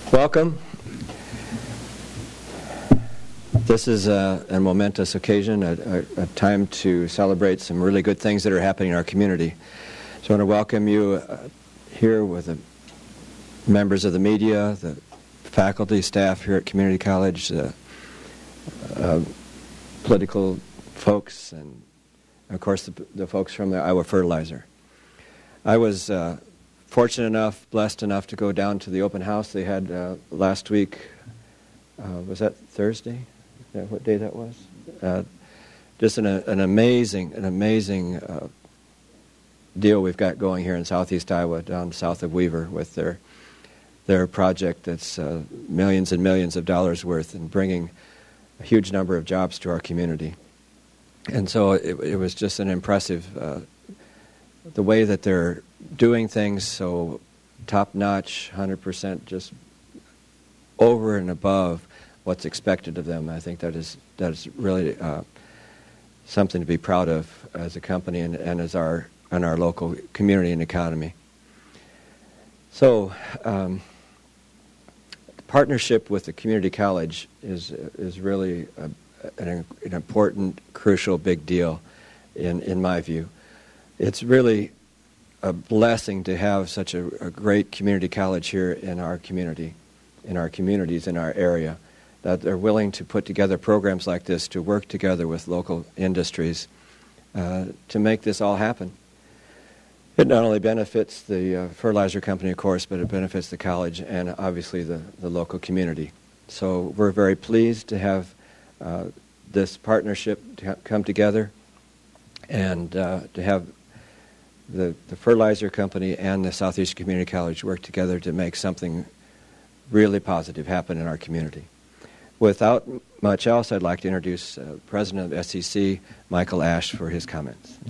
Welcome. This is a momentous occasion, a time to celebrate some really good things that are happening in our community. So I want to welcome you here with the members of the media, the faculty, staff here at Community College, political folks, and of course the folks from the Iowa Fertilizer. I was fortunate enough, blessed enough to go down to the open house they had last week. Was that Thursday? Is that what day that was? Just an amazing deal we've got going here in southeast Iowa, down south of Weaver, with their project that's millions and millions of dollars worth and bringing a huge number of jobs to our community. And so it was just an impressive, the way that they're doing things so top-notch, 100%, just over and above what's expected of them. I think that is really something to be proud of as a company and as our local community and economy. So, partnership with the community college is really an important, crucial, big deal in my view. It's really a blessing to have such a great community college here in our community, in our communities, in our area, that they're willing to put together programs like this to work together with local industries to make this all happen. It not only benefits the fertilizer company, of course, but it benefits the college and obviously the local community. So we're very pleased to have this partnership to come together and to have the fertilizer company and the Southeast Community College work together to make something really positive happen in our community. Without much else, I'd like to introduce President of SCC, Michael Ash, for his comments.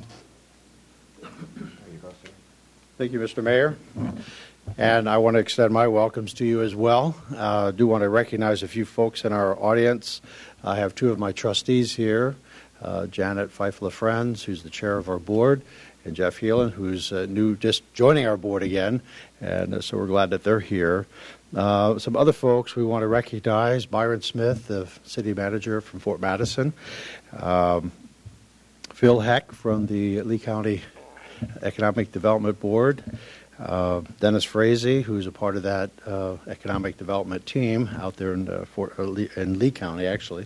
Thank you, Mr. Mayor. And I want to extend my welcomes to you as well. I do want to recognize a few folks in our audience. I have two of my trustees here, Janet Fife-LaFrenz, who's the chair of our board, and Jeff Heelan, who's just joining our board again, and so we're glad that they're here. Some other folks we want to recognize: Byron Smith, the city manager from Fort Madison, Phil Heck from the Lee County Economic Development Board, Dennis Frazee, who's a part of that economic development team out there in Lee County, actually.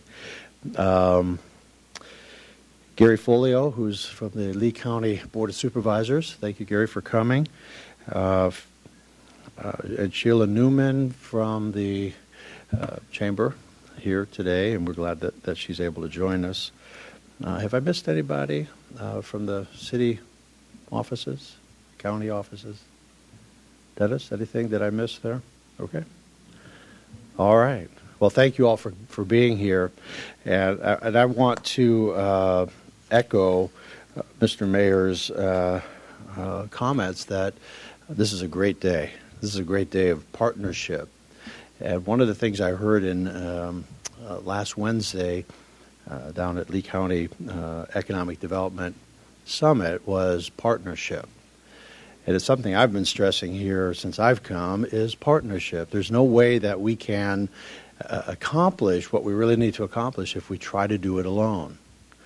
Gary Folio, who's from the Lee County Board of Supervisors. Thank you, Gary, for coming. And Sheila Newman from the Chamber here today, and we're glad that she's able to join us. Have I missed anybody from the city offices, county offices? Dennis, anything that I missed there? Okay. All right. Well, thank you all for being here. And I want to echo Mr. Mayor's comments that this is a great day. This is a great day of partnership. And one of the things I heard in last Wednesday down at Lee County Economic Development Summit was partnership. And it's something I've been stressing here since I've come, is partnership. There's no way that we can accomplish what we really need to accomplish if we try to do it alone.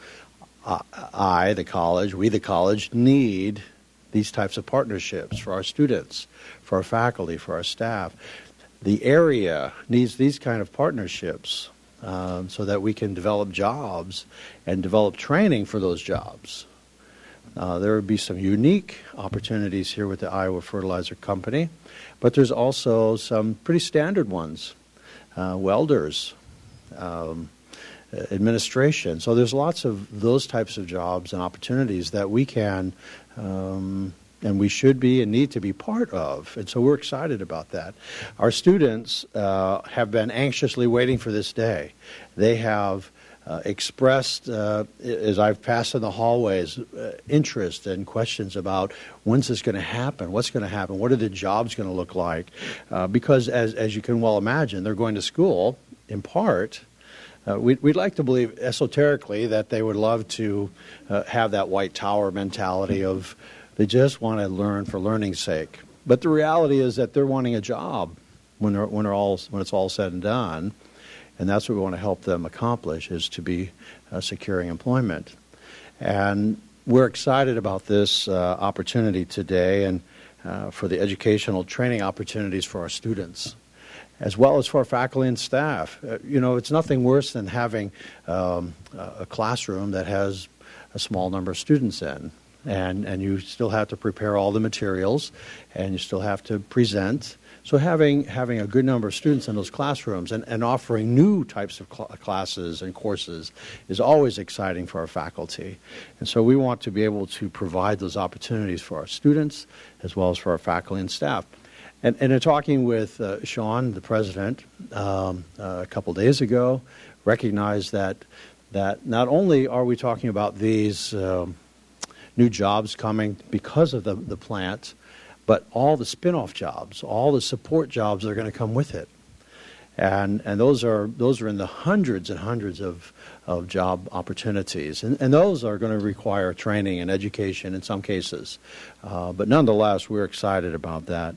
The college, need these types of partnerships for our students, for our faculty, for our staff. The area needs these kind of partnerships so that we can develop jobs and develop training for those jobs. There would be some unique opportunities here with the Iowa Fertilizer Company, but there's also some pretty standard ones. Welders, administration. So there's lots of those types of jobs and opportunities that we can and we should be and need to be part of. And so we're excited about that. Our students have been anxiously waiting for this day. They have expressed, as I've passed in the hallways, interest and questions about when's this going to happen, what's going to happen, what are the jobs going to look like, because as you can well imagine, they're going to school in part. We'd like to believe esoterically that they would love to have that white tower mentality of they just want to learn for learning's sake. But the reality is that they're wanting a job. when it's all said and done. And that's what we want to help them accomplish, is to be securing employment. And we're excited about this opportunity today, and for the educational training opportunities for our students, as well as for our faculty and staff. It's nothing worse than having a classroom that has a small number of students in, and you still have to prepare all the materials, and you still have to present. So having a good number of students in those classrooms and offering new types of classes and courses is always exciting for our faculty. And so we want to be able to provide those opportunities for our students as well as for our faculty and staff. And in talking with Sean, the president, a couple days ago, recognized that not only are we talking about these new jobs coming because of the plant, but all the spin-off jobs, all the support jobs that are going to come with it. And those are in the hundreds and hundreds of job opportunities. And those are going to require training and education in some cases. But nonetheless, we're excited about that.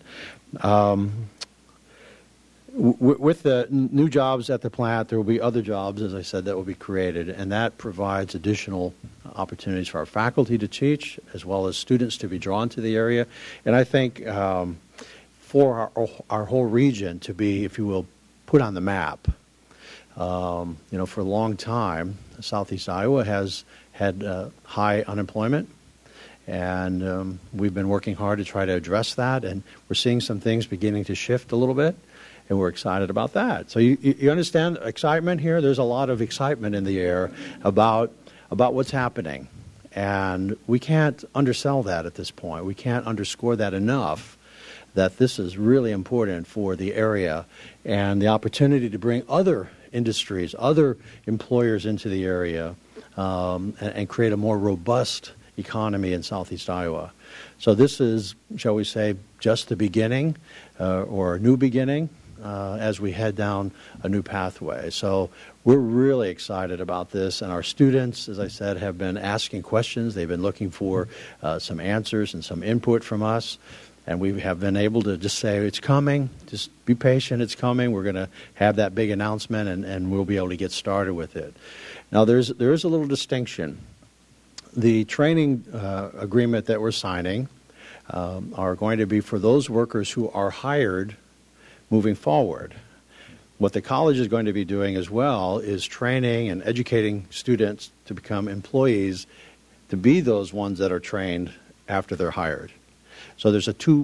With the new jobs at the plant, there will be other jobs, as I said, that will be created, and that provides additional opportunities for our faculty to teach, as well as students to be drawn to the area. And I think for our whole region to be, if you will, put on the map. For a long time, Southeast Iowa has had high unemployment, and we've been working hard to try to address that, and we're seeing some things beginning to shift a little bit. And we're excited about that. So you understand excitement here? There's a lot of excitement in the air about what's happening. And we can't undersell that at this point. We can't underscore that enough, that this is really important for the area and the opportunity to bring other industries, other employers into the area and create a more robust economy in Southeast Iowa. So this is, shall we say, just the beginning or a new beginning. As we head down a new pathway. So we're really excited about this, and our students, as I said, have been asking questions. They've been looking for some answers and some input from us, and we have been able to just say, it's coming, just be patient, it's coming. We're going to have that big announcement, and we'll be able to get started with it. Now, there is a little distinction. The training agreement that we're signing are going to be for those workers who are hired moving forward. What the college is going to be doing as well is training and educating students to become employees, to be those ones that are trained after they're hired. So there's a two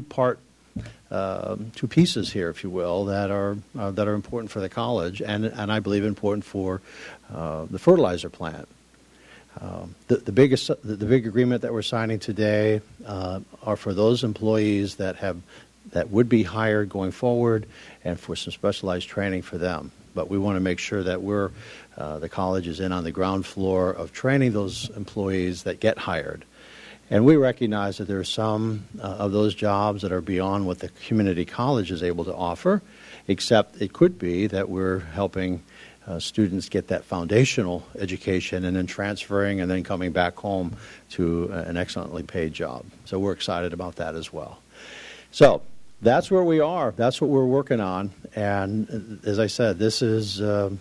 pieces here, if you will, that are important for the college, and I believe important for the fertilizer plant. The big agreement that we're signing today are for those employees that would be hired going forward, and for some specialized training for them. But we want to make sure that the college is in on the ground floor of training those employees that get hired. And we recognize that there are some of those jobs that are beyond what the community college is able to offer, except it could be that we're helping students get that foundational education and then transferring and then coming back home to an excellently paid job. So we're excited about that as well. So that's where we are. That's what we're working on. And as I said, this is the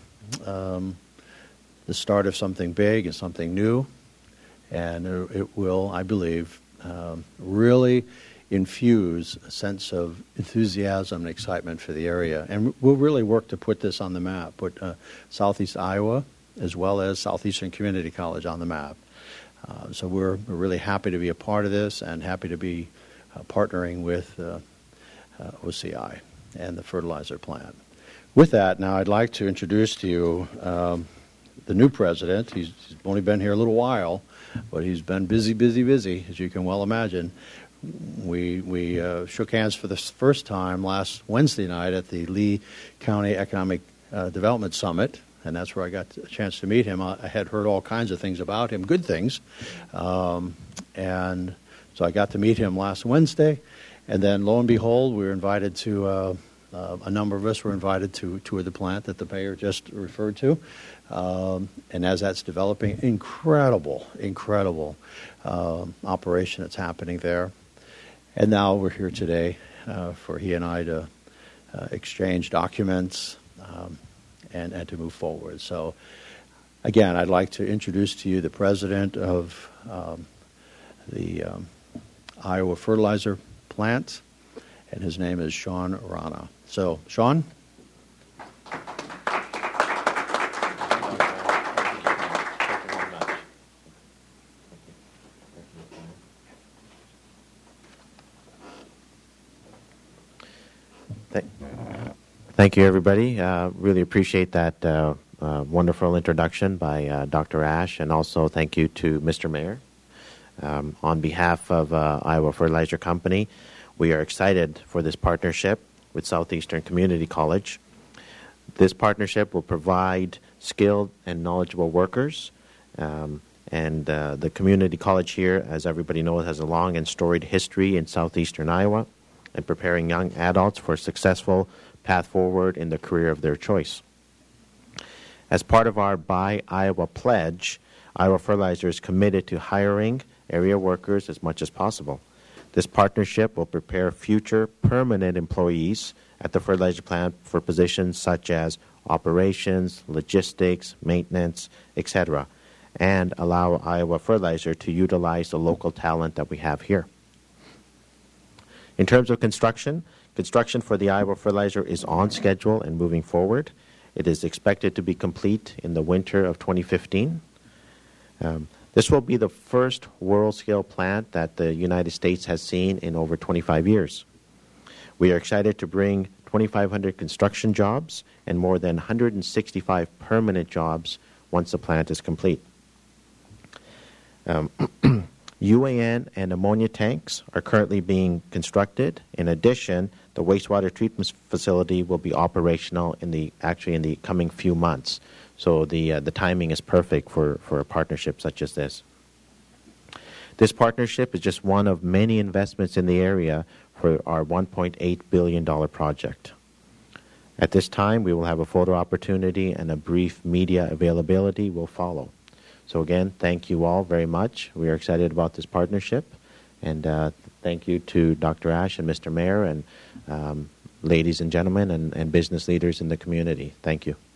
start of something big and something new. And it will, I believe, really infuse a sense of enthusiasm and excitement for the area. And we'll really work to put this on the map, put Southeast Iowa as well as Southeastern Community College on the map. So we're really happy to be a part of this and happy to be partnering with OCI and the fertilizer plant. With that, now I'd like to introduce to you the new president. He's only been here a little while, but he's been busy, as you can well imagine. We shook hands for the first time last Wednesday night at the Lee County Economic Development Summit, and that's where I got a chance to meet him. I had heard all kinds of things about him, good things, and so I got to meet him last Wednesday. And then, lo and behold, we were invited to, a number of us were invited to tour the plant that the mayor just referred to. And as that's developing, incredible operation that's happening there. And now we're here today for he and I to exchange documents, and to move forward. So, again, I'd like to introduce to you the president of the Iowa Fertilizer Plant, and his name is Sean Rana. So, Sean? Thank you, everybody. Really appreciate that wonderful introduction by Dr. Ash, and also thank you to Mr. Mayor. On behalf of Iowa Fertilizer Company, we are excited for this partnership with Southeastern Community College. This partnership will provide skilled and knowledgeable workers, and the community college here, as everybody knows, has a long and storied history in southeastern Iowa and preparing young adults for a successful path forward in the career of their choice. As part of our Buy Iowa pledge, Iowa Fertilizer is committed to hiring area workers as much as possible. This partnership will prepare future permanent employees at the fertilizer plant for positions such as operations, logistics, maintenance, etc., and allow Iowa Fertilizer to utilize the local talent that we have here. In terms of construction for the Iowa Fertilizer is on schedule and moving forward. It is expected to be complete in the winter of 2015. This will be the first world-scale plant that the United States has seen in over 25 years. We are excited to bring 2,500 construction jobs and more than 165 permanent jobs once the plant is complete. UAN and ammonia tanks are currently being constructed. In addition, the wastewater treatment facility will be operational in the coming few months. So the timing is perfect for a partnership such as this. This partnership is just one of many investments in the area for our $1.8 billion project. At this time, we will have a photo opportunity and a brief media availability will follow. So again, thank you all very much. We are excited about this partnership. And thank you to Dr. Ash and Mr. Mayor and ladies and gentlemen and business leaders in the community. Thank you.